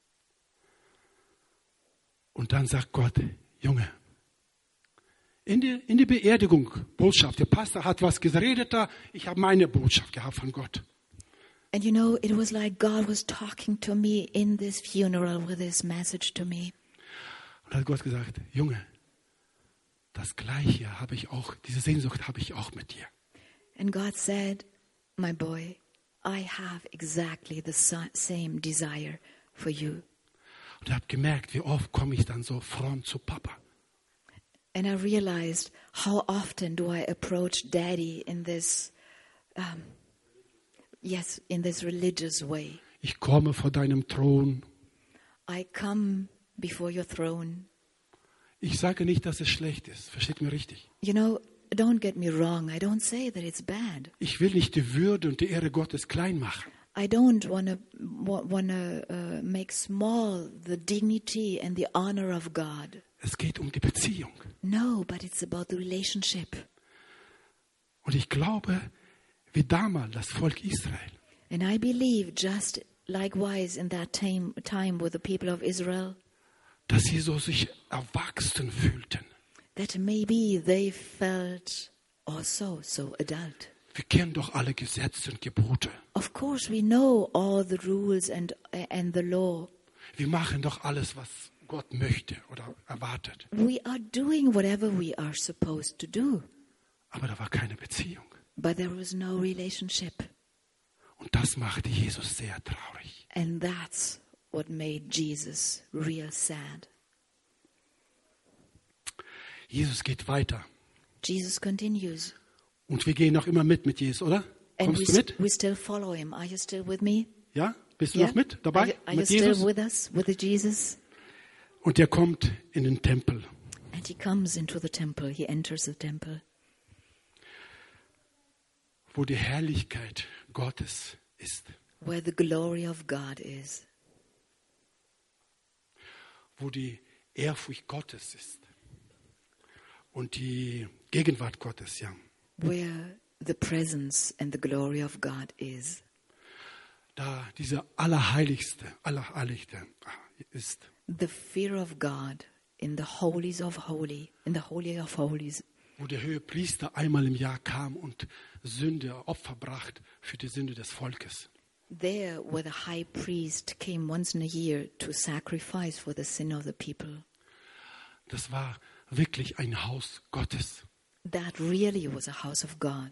Und dann sagt Gott, Junge, in die, in die Beerdigung, Botschaft, der Pastor hat was geredet da, ich habe meine Botschaft gehabt von Gott. And you know, it was like God was talking to me in this funeral with this message to me. Und dann hat Gott gesagt, Junge, das Gleiche habe ich auch, diese Sehnsucht habe ich auch mit dir. And God said, my boy, I have exactly the sa- same desire for you. Und ich habe gemerkt, wie oft komme ich dann so fromm zu Papa. And I realized how often do I approach Daddy in this, um, yes, in this religious way. Ich komme vor deinem Thron. I come before your throne. Ich sage nicht, dass es schlecht ist. Versteht mir richtig. You know, don't get me wrong. I don't say that it's bad. Ich will nicht die Würde und die Ehre Gottes klein machen. I don't want to want to uh, make small the dignity and the honor of God. Es geht um die Beziehung. No, but it's about the relationship. Und ich glaube, wie damals das Volk Israel, And I believe just likewise in that time, time with the people of Israel, dass sie so sich erwachsen fühlten. that maybe they felt also so adult. Wir kennen doch alle Gesetze und Gebote. Of course, we know all the rules and and the law. Wir machen doch alles, was Gott möchte oder erwartet. We are doing whatever we are supposed to do, Aber da war keine Beziehung. but there was no relationship. Und das machte Jesus sehr traurig. And that's what made Jesus real sad. Jesus geht weiter. Jesus continues. Und wir gehen noch immer mit mit Jesus, oder? And Kommst we, du mit? we still follow him. Are you still with me? Ja? Bist du Yeah? noch mit Are dabei? you, are you mit still Jesus? with us, with the Jesus? Und er kommt in den Tempel. And he comes into the temple. He enters the temple. Wo die Herrlichkeit Gottes ist. Where the glory of God is. Wo die Ehrfurcht Gottes ist. Und die Gegenwart Gottes, ja. Where the presence and the glory of God is. Da dieser Allerheiligste, Allerheiligste ist. The fear of God in the holies of holy, in the holy of holies. Wo der Hohepriester einmal im Jahr kam und Sünde, Opfer brachte für die Sünde des Volkes. There where the high priest came once in a year to sacrifice for the sin of the people. Das war wirklich ein Haus Gottes. That really was a house of God.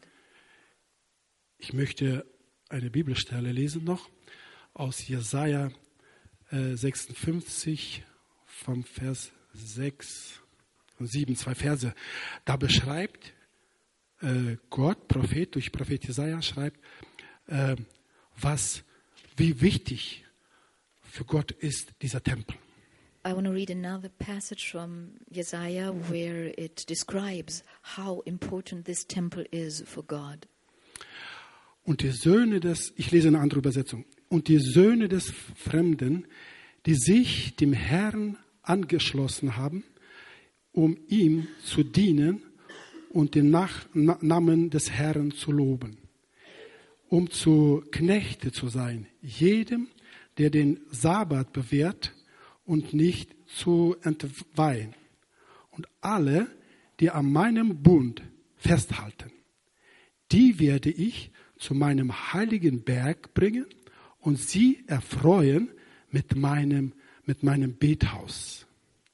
Ich möchte eine Bibelstelle lesen noch aus Jesaja äh, sechsundfünfzig vom Vers sechs und sieben, zwei Verse. Da beschreibt äh, Gott, Prophet, durch Prophet Jesaja schreibt, äh, was, wie wichtig für Gott ist dieser Tempel. I want to read another passage from Isaiah where it describes how important this temple is for God. Und die Söhne des, ich lese eine andere Übersetzung, und die Söhne des Fremden, die sich dem Herrn angeschlossen haben, um ihm zu dienen und den Nach- Na- Namen des Herrn zu loben, um zu Knechte zu sein, jedem, der den Sabbat bewährt und nicht zu entweihen, und alle, die an meinem Bund festhalten, die werde ich zu meinem heiligen Berg bringen und sie erfreuen mit meinem, mit meinem Bethaus.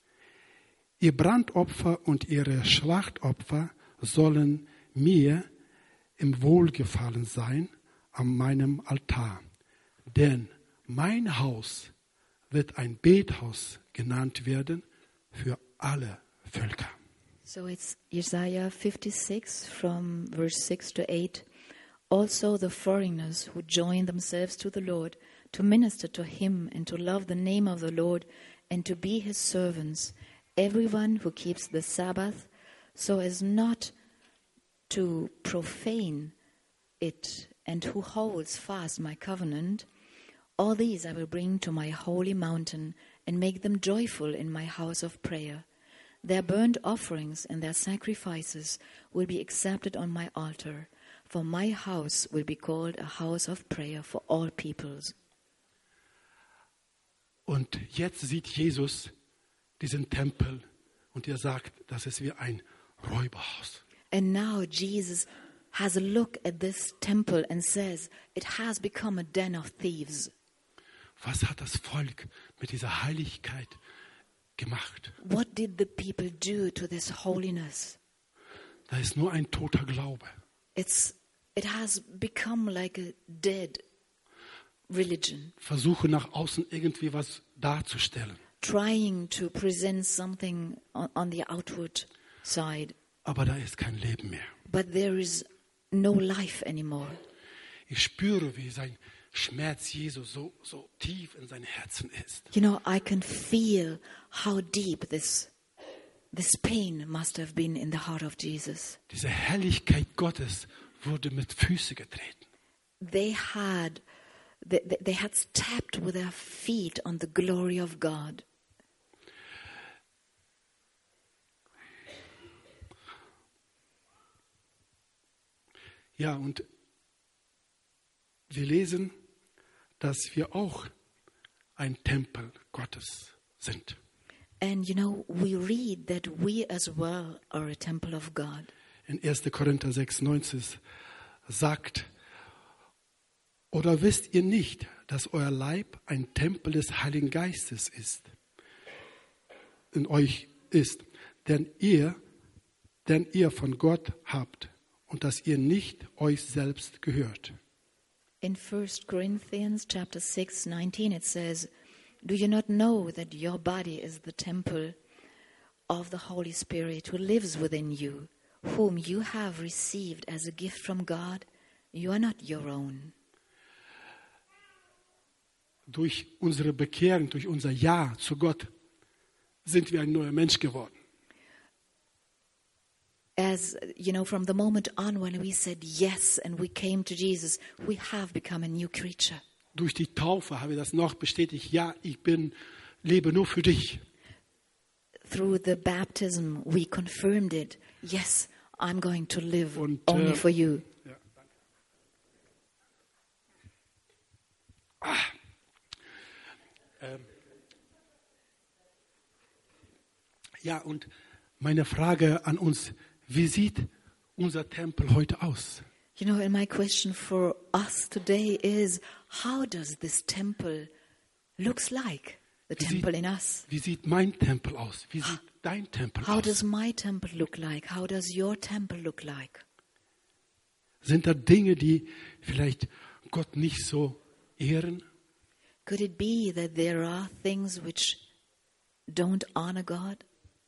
Ihr Brandopfer und ihre Schlachtopfer sollen mir im Wohlgefallen sein an meinem Altar. Denn mein Haus wird ein Bethaus genannt werden für alle Völker. So it's Isaiah fifty-six from verse six to eight. Also the foreigners who join themselves to the Lord to minister to him and to love the name of the Lord and to be his servants, everyone who keeps the Sabbath so as not to profane it and who holds fast my covenant, all these I will bring to my holy mountain and make them joyful in my house of prayer. Their burnt offerings and their sacrifices will be accepted on my altar, for my house will be called a house of prayer for all peoples. Und jetzt sieht Jesus diesen Tempel und er sagt, das ist wie ein Räuberhaus. And now Jesus has a look at this temple and says, it has become a den of thieves. Was hat das Volk mit dieser Heiligkeit gemacht? What did the people do to this holiness? Da ist nur ein toter Glaube. It's, it has become like a dead religion, Versuche nach außen irgendwie was darzustellen. trying to present something on, on the outward side, Aber da ist kein Leben mehr. but there is no life anymore. Ich spüre, wie sein Schmerz Jesu so, so tief in sein Herzen ist. You know, I can feel how deep this, this pain must have been in the heart of Jesus. Diese Herrlichkeit Gottes wurde mit Füßen getreten. They had, they, they had stepped with their feet on the glory of God. Ja, und wir lesen, dass wir auch ein Tempel Gottes sind. And you know, we read that we as well are a temple of God. In erster Korinther sechs neunzehn sagt, oder wisst ihr nicht, dass euer Leib ein Tempel des Heiligen Geistes ist, in euch ist, denn ihr, denn ihr von Gott habt und dass ihr nicht euch selbst gehört. In First Corinthians chapter six nineteen it says, do you not know that your body is the temple of the Holy Spirit who lives within you, whom you have received as a gift from God, you are not your own. Durch unsere Bekehrung, durch unser Ja zu Gott, sind wir ein neuer Mensch geworden. As, you know, from the moment on when we said yes and we came to Jesus, we have become a new creature. Durch die Taufe habe ich das noch bestätigt. Ja, ich bin, lebe nur für dich. Through the baptism, we confirmed it. Yes, I'm going to live Und, only äh, for you. Ja, danke. Ah. Ähm. Ja, und meine Frage an uns, wie sieht unser Tempel heute aus? You know, and my question for us today is, how does this temple looks like? The Wie temple sieht, in us. wie sieht mein Tempel aus? Wie sieht dein Tempel How aus? does my temple look like? How does your temple look like? Sind da Dinge, die vielleicht Gott nicht so ehren? Could it be that there are things which don't honor God?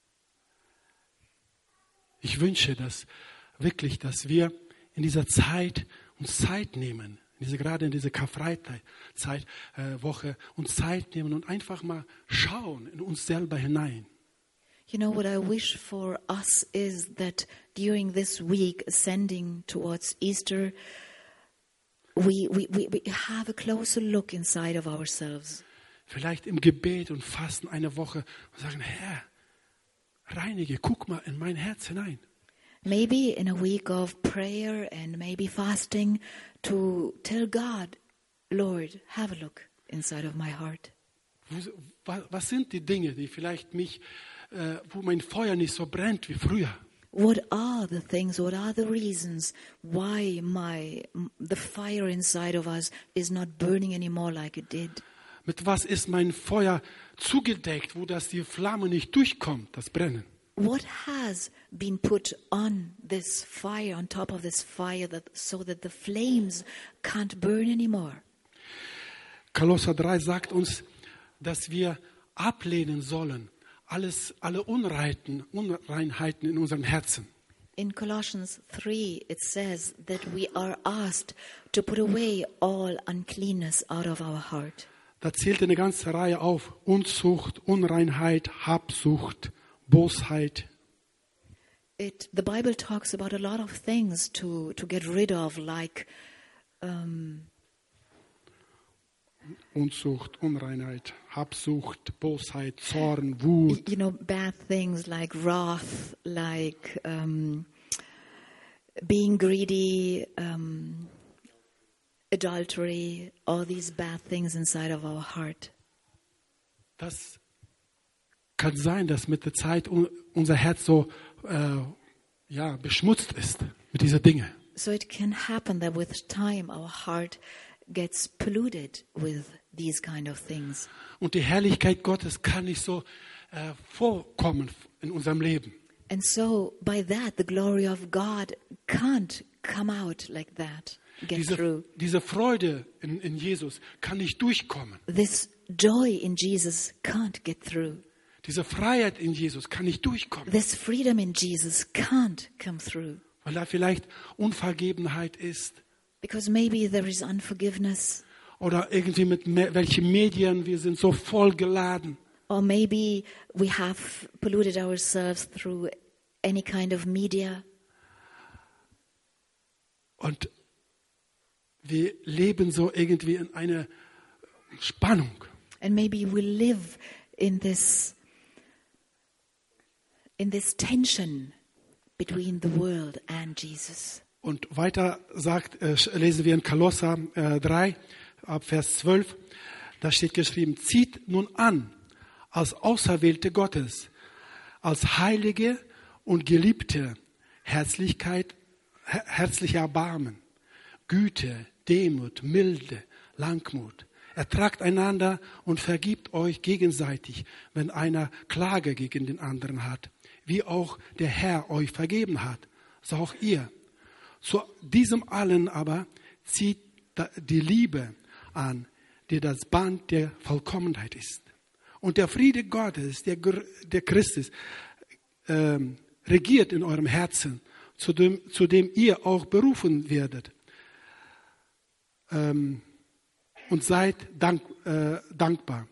Ich wünsche, dass wirklich, dass wir in dieser Zeit uns Zeit nehmen, diese, gerade in dieser Karfreitag, Zeit, äh, Woche, uns Zeit nehmen und einfach mal schauen in uns selber hinein. You know, what I wish for us is that during this week ascending towards Easter, we, we, we, we have a closer look inside of ourselves. Vielleicht im Gebet und Fasten eine Woche und sagen, Herr, reinige, guck mal in mein Herz hinein. Maybe in a week of prayer and maybe fasting to tell God, Lord, have a look inside of my heart. Was sind die Dinge, die vielleicht mich, äh, wo mein Feuer nicht so brennt wie früher? What are the things, what are the reasons why my the fire inside of us is not burning anymore like it did? Mit was ist mein Feuer zugedeckt, wo das die Flamme nicht durchkommt, das Brennen? What has been put on this fire, on top of this fire, that, so that the flames can't burn anymore? Kolosser drei sagt uns, dass wir ablehnen sollen, alles, alle Unreinheiten, Unreinheiten in unserem Herzen. In Colossians three, it says that we are asked to put away all uncleanness out of our heart. Da zählt eine ganze Reihe auf: Unzucht, Unreinheit, Habsucht, Bosheit. It, the Bible talks about a lot of things to, to get rid of, like um, Unzucht, Unreinheit, Habsucht, Bosheit, Zorn, Wut. you know, bad things like wrath, like um, being greedy, um, adultery, all these bad things inside of our heart. Das kann sein, dass mit der Zeit unser Herz so äh, ja, beschmutzt ist mit diesen Dingen. So it can happen that with time our heart gets polluted with these kind of things. Und die Herrlichkeit Gottes kann nicht so äh, vorkommen in unserem Leben. And so by that the glory of God can't come out like that, get Diese, through. diese Freude in, in Jesus kann nicht durchkommen. This joy in Jesus can't get through. Diese Freiheit in Jesus kann nicht durchkommen, This freedom in Jesus can't come through. weil da vielleicht Unvergebenheit ist Because maybe there is unforgiveness, oder irgendwie mit me- welchen Medien, wir sind so voll geladen. or maybe we have polluted ourselves through any kind of media. Und wir leben so irgendwie in einer Spannung. And maybe we live in this in this tension between the world and Jesus. Und weiter sagt, äh, lesen wir in Kolosser äh, drei, ab Vers zwölf, da steht geschrieben, zieht nun an als Auserwählte Gottes, als Heilige und Geliebte, Herzlichkeit, her- herzliche Erbarmen, Güte, Demut, Milde, Langmut. Ertragt einander und vergibt euch gegenseitig, wenn einer Klage gegen den anderen hat, wie auch der Herr euch vergeben hat, so auch ihr. Zu diesem allen aber zieht die Liebe an, die das Band der Vollkommenheit ist. Und der Friede Gottes, der, der Christus, ähm, regiert in eurem Herzen, zu dem, zu dem ihr auch berufen werdet. Ähm, und seid dank, äh, dankbar.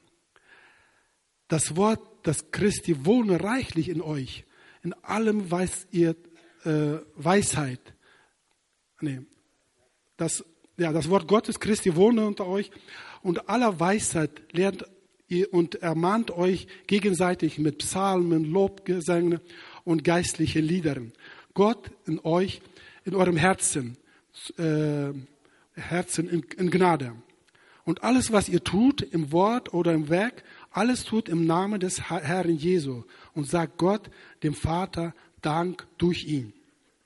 Das Wort, das Christi wohne reichlich in euch. In allem weiß ihr äh, Weisheit. Nee, das, ja, das Wort Gottes Christi wohne unter euch. Und aller Weisheit lernt ihr und ermahnt euch gegenseitig mit Psalmen, Lobgesängen und geistlichen Liedern. Gott in euch, in eurem Herzen, äh, Herzen in, in Gnade. Und alles, was ihr tut, im Wort oder im Werk, alles tut im Namen des Herrn Jesu und sagt Gott, dem Vater, Dank durch ihn.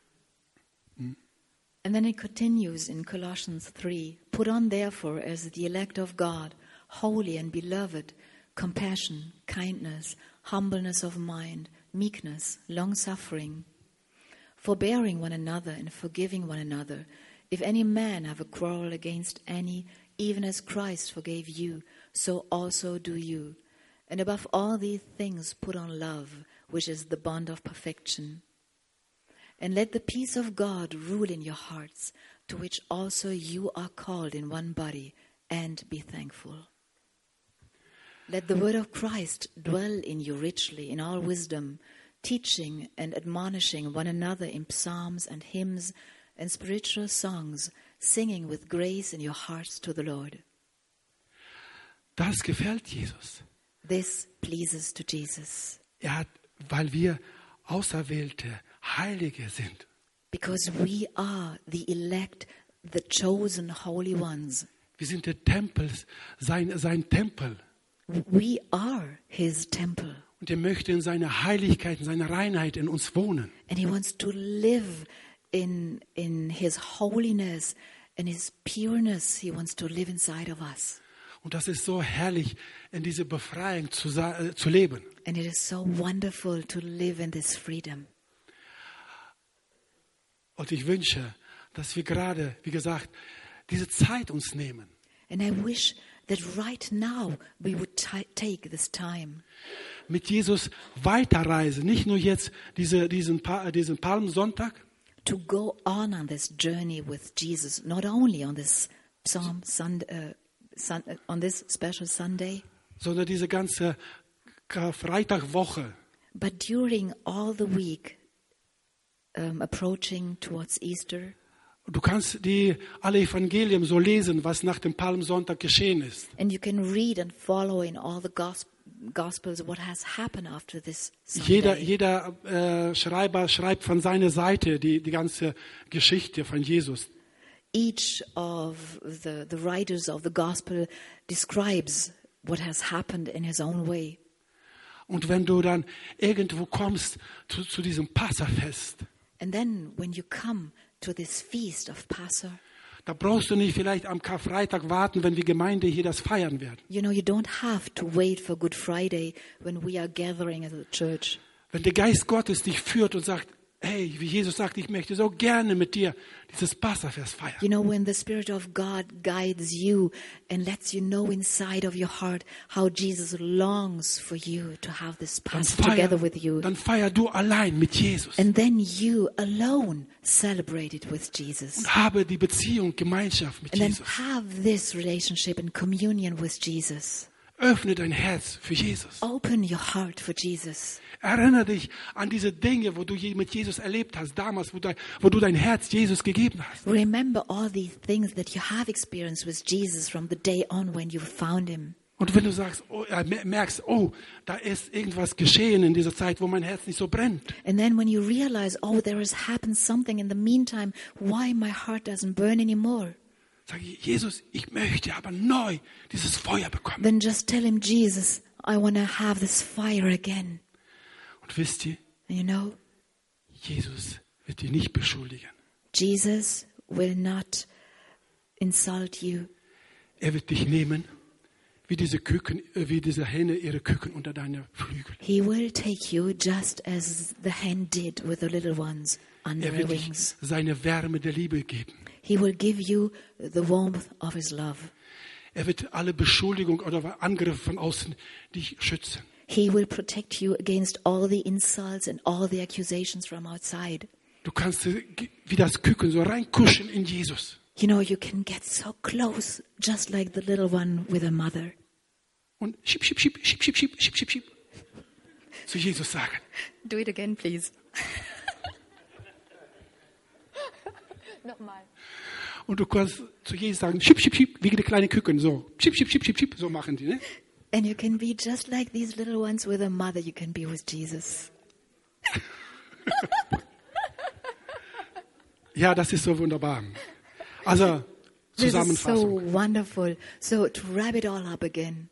Hm. And then it continues in Colossians three. Put on therefore as the elect of God, holy and beloved, compassion, kindness, humbleness of mind, meekness, long-suffering, forbearing one another and forgiving one another. If any man have a quarrel against any, even as Christ forgave you, so also do you. And above all these things put on love, which is the bond of perfection. And let the peace of God rule in your hearts, to which also you are called in one body, and be thankful. Let the word of Christ dwell in you richly in all wisdom, teaching and admonishing one another in psalms and hymns and spiritual songs, singing with grace in your hearts to the Lord. Das gefällt Jesus. This pleases to Jesus. Er hat, weil wir Auserwählte, Heilige sind. Because we are the elect, the chosen holy ones. Wir sind der Tempel, sein, sein Tempel. We are his temple. Und er möchte in seiner Heiligkeit, in seiner Reinheit in uns wohnen. And he wants to live in, in his holiness and his pureness. He wants to live inside of us. Und das ist so herrlich, in diese Befreiung zu, äh, zu leben. And it is so wonderful to live in this freedom. Und ich wünsche, dass wir gerade, wie gesagt, diese Zeit uns nehmen. And I wish that right now we would t- take this time. Mit Jesus weiterreisen, nicht nur jetzt diese, diesen, pa- diesen Palmsonntag, To go on on this journey with Jesus, not only on this Psalm Sunday, uh, sun, uh, on this special Sunday, sondern diese ganze Freitagwoche. but during all the week, um, approaching towards Easter. Du kannst die alle Evangelien so lesen, was nach dem Palmsonntag geschehen ist. And you can read and follow in all the gos- Gospels what has happened after this Sunday. Jeder, jeder äh, Schreiber schreibt von seiner Seite die, die ganze Geschichte von Jesus. Each of the, the writers of the Gospel describes what has happened in his own way. Und wenn du dann irgendwo kommst zu, zu diesem Passafest, And then when you come to this feast of Passover, da brauchst du nicht vielleicht am Karfreitag warten, wenn die Gemeinde hier das feiern wird. you know, you don't have to wait for Good Friday when we are gathering as a church. Wenn der Geist Gottes dich führt und sagt, hey, wie Jesus sagt, ich möchte so gerne mit dir dieses Passafest feiern. You know, when the Spirit of God guides you and lets you know inside of your heart how Jesus longs for you to have this Dann Passover feier, together with you. dann feier du allein mit Jesus And then you alone celebrate it with Jesus. und habe die Beziehung, Gemeinschaft mit And then Jesus. have this relationship and communion with Jesus. Öffne dein Herz für Jesus. Open your heart for Jesus. Erinnere dich an diese Dinge, wo du je- mit Jesus erlebt hast, damals, wo, dein, wo du dein Herz Jesus gegeben hast. Remember all these things that you have experienced with Jesus from the day on when you found him. Und wenn du sagst, oh, äh, merkst, oh, da ist irgendwas geschehen in dieser Zeit, wo mein Herz nicht so brennt, And then when you realize, oh, there has happened something in the meantime, why my heart doesn't burn anymore? sage ich, Jesus, ich möchte aber neu dieses Feuer bekommen. Then just tell him, Jesus, I want to have this fire again. Und wisst ihr, And you know, Jesus wird dich nicht beschuldigen. Jesus will not insult you. Er wird dich nehmen, wie diese Küken, äh, wie diese Hähne ihre Küken unter deine Flügel. He will take you just as the hen did with the little ones under Er her wird dich wings. seine Wärme der Liebe geben. He will give you the warmth of his love. Er wird alle Beschuldigung oder Angriffe von außen dich schützen. He will protect you against all the insults and all the accusations from outside. Du kannst wie das Küken so reinkuschen in Jesus. You know, you can get so close, just like the little one with a mother. Und schieb, schieb, schieb, schieb, schieb, schieb, schieb, schieb, schieb. Zu Jesus sagen. Do it again, please. Nochmal. Und du kannst zu Jesus sagen, schieb, schieb, schieb, wie die kleinen Küken, so. Schieb, schieb, schieb, schieb, schieb, so machen die, ne? And you can be just like these little ones with a mother. You can be with Jesus. Ja, das ist so wunderbar. Also, This is so Zusammenfassung. wonderful. So to wrap it all up again,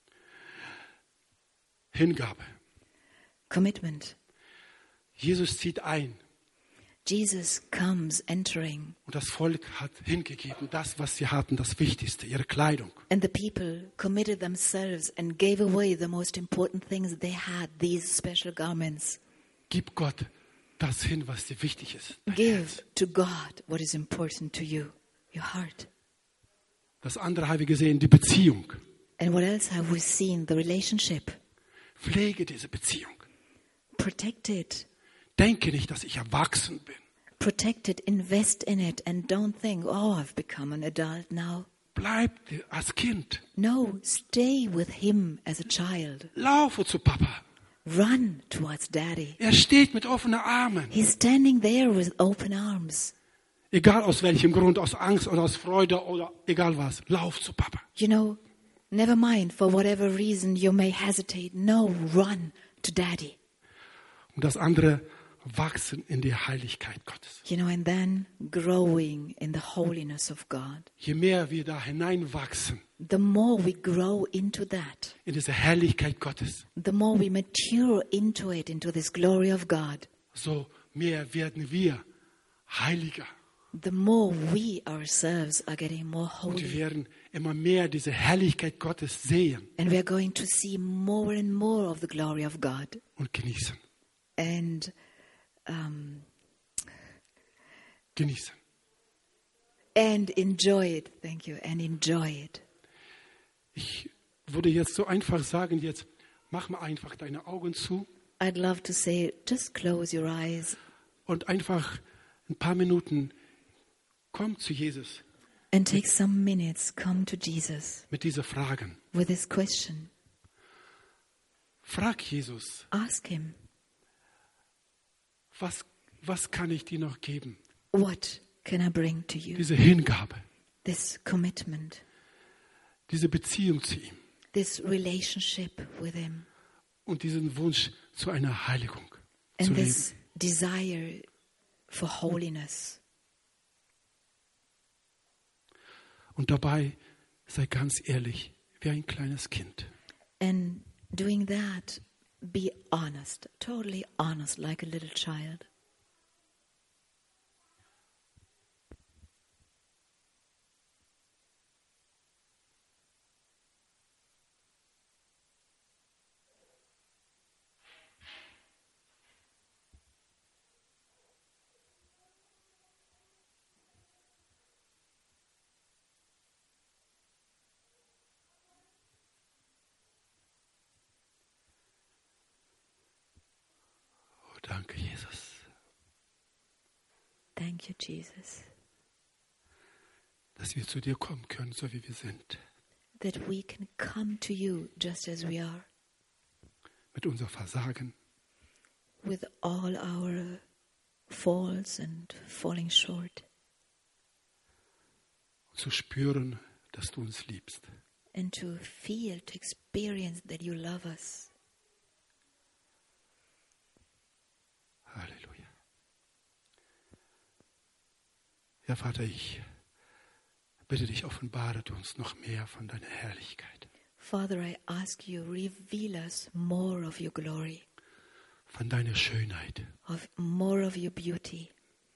Hingabe. commitment. Jesus zieht ein Jesus comes entering, und das Volk hat hingegeben, das, was sie hatten, das Wichtigste, ihre Kleidung. and the people committed themselves and gave away the most important things they had, these special garments. Gib Gott das hin, was dir wichtig ist. Dein Give Herz. to God what is important to you, your heart. Das andere habe ich gesehen, die Beziehung. And what else have we seen? The relationship. Pflege diese Beziehung. Protect it. Denke nicht, dass ich erwachsen bin. Protect it, invest in it, and don't think, oh, I've become an adult now. Bleib als Kind. No, stay with him as a child. Laufe zu Papa. Run towards daddy. Er steht mit offenen Armen. He's standing there with open arms. Egal aus welchem Grund, aus Angst oder aus Freude oder egal was. Lauf zu Papa. You know, never mind, for whatever reason you may hesitate. No, run to daddy. Und das andere, wachsen in die Heiligkeit Gottes. You know, and then growing in the holiness of God. Je mehr wir da hineinwachsen, The more we grow into that, in diese Herrlichkeit Gottes, the more we mature into it, into this glory of God, so mehr werden wir heiliger. the more we ourselves are getting more Und wir holy. werden immer mehr diese Herrlichkeit Gottes sehen And we are going to see more and more of the glory of God. und genießen. And um, Genießen. and enjoy it. Thank you. And enjoy it. Ich würde jetzt so einfach sagen, jetzt mach mal einfach deine Augen zu I'd love to say, just close your eyes und einfach ein paar Minuten komm zu Jesus and take some minutes. Come to Jesus mit diesen Fragen. with this question. Frag Jesus, Ask him, was, was kann ich dir noch geben? what can I bring to you? Diese Hingabe, This commitment, diese Beziehung zu ihm this relationship with him, und diesen Wunsch zu einer Heiligung zu and leben. this desire for holiness. Und dabei sei ganz ehrlich, wie ein kleines Kind. And doing that, be honest, totally honest, like a little child. Oh, danke, Jesus, Thank you, Jesus, dass wir zu dir kommen können, so wie wir sind. that we can come to you just as we are, Mit unser Versagen, with all our faults and falling short, zu spüren, dass du uns liebst. and to feel, to experience that you love us. Halleluja. Ja, Vater, ich bitte dich, offenbare uns noch mehr von deiner Herrlichkeit, Father, I ask you, reveal us more of your glory, von deiner Schönheit, of more of your beauty,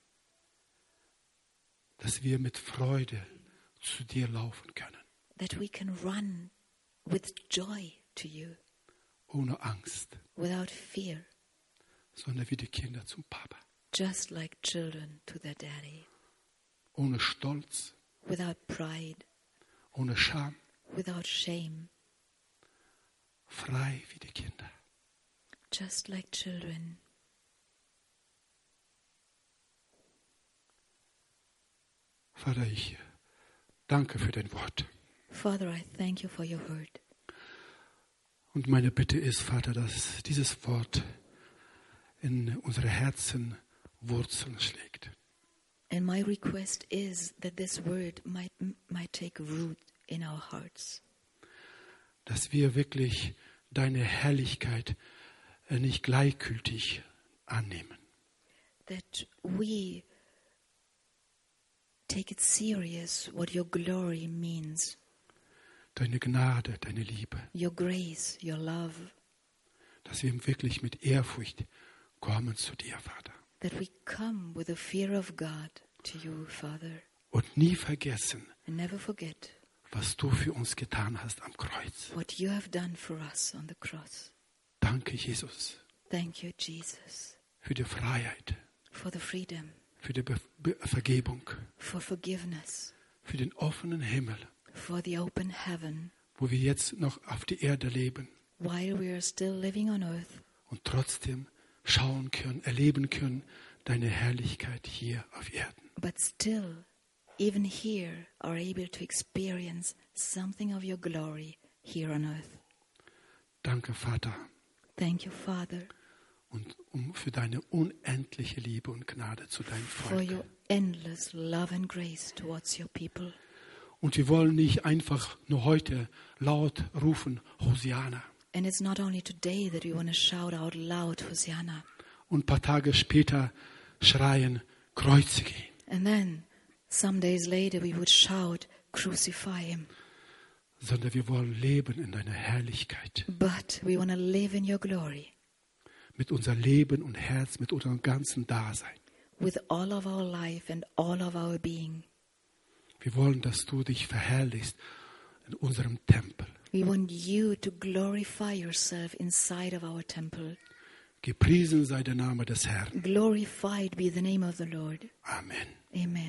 dass wir mit Freude zu dir laufen können, that we can run with joy to you, ohne Angst, without fear, sondern wie die Kinder zum Papa, just like children to their daddy, ohne Stolz, without pride, ohne Scham, without shame, frei wie die Kinder. just like children. Vater, ich danke für dein Wort. Father, I thank you for your word. Und meine Bitte ist, Vater, dass dieses Wort in unsere Herzen Wurzeln schlägt. And my request is that this word might, might take root in our hearts. Dass wir wirklich deine Herrlichkeit nicht gleichgültig annehmen. That we take it serious what your glory means. Deine Gnade, deine Liebe. Your grace, your love. Dass wir wirklich mit Ehrfurcht kommen zu dir, Vater. That we come with the fear of God to you, Father. Und nie vergessen, And never forget was du für uns getan hast am Kreuz. what you have done for us on the cross. Danke, Jesus, Thank you, Jesus, für die Freiheit, for the freedom, für die Be Be Vergebung, for forgiveness, für den offenen Himmel, for the open heaven, wo wir jetzt noch auf die Erde leben while we are still living on earth, und trotzdem schauen können, erleben können, deine Herrlichkeit hier auf Erden. but still, even here, are able to experience something of your glory here on earth. Danke, Vater, Thank you, Father, und um für deine unendliche Liebe und Gnade zu deinem for your Volk. endless love and grace towards your people. Und wir wollen nicht einfach nur heute laut rufen, Hosiana. And it's not only today that we want to shout out loud, Hosanna. Und ein paar Tage später schreien, kreuzige ihn. And then, some days later, we would shout, crucify him. Sondern wir wollen leben in deiner Herrlichkeit. But we want to live in your glory Mit unser Leben und Herz, mit unserem ganzen Dasein. with all of our life and all of our being. Wir wollen, dass du dich verherrlichst in unserem Tempel. We want you to glorify yourself inside of our temple. Gepriesen sei der Name des Herrn. Glorified be the name of the Lord. Amen. Amen.